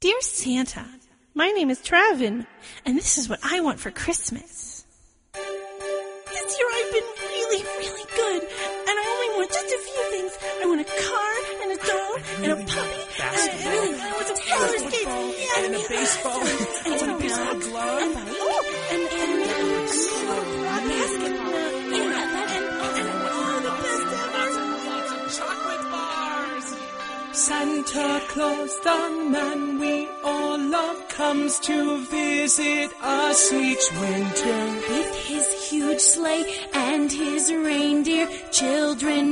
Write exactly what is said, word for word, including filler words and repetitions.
Dear Santa, my name is Travin, and this is what I want for Christmas. This year I've been really, really good, and I only want just a few things. I want a car, and a dog, and a puppy, and I really want some roller skates, yeah, and a baseball, and and a baseball glove, and oh, and and and a basketball, yeah, and and oh, the best ever. Lots of chocolate bars. Santa Claus, the man we all love, comes to visit us each winter with his huge sleigh and his reindeer children.